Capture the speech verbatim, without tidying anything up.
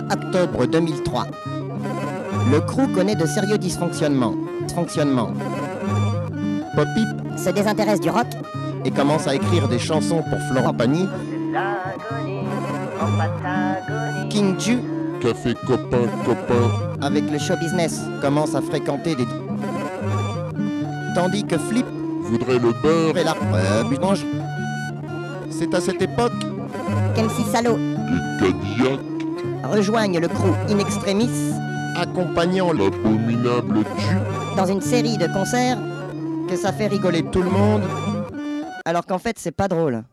octobre deux mille trois. Le crew connaît de sérieux dysfonctionnements. Dysfonctionnements. Poppy Se désintéresse du rock et commence à écrire des chansons pour Florent Pagny. King Ju, Café copain copain. avec le show business, commence à fréquenter des... Tandis que Flip Voudrait le beurre. et la... Euh, Butange. C'est à cette époque qu'M C Salaud Des Cadillacs. rejoignent le crew In Extremis, accompagnant le... L'abominable Ju. dans une série de concerts que ça fait rigoler tout le monde, alors qu'en fait c'est pas drôle.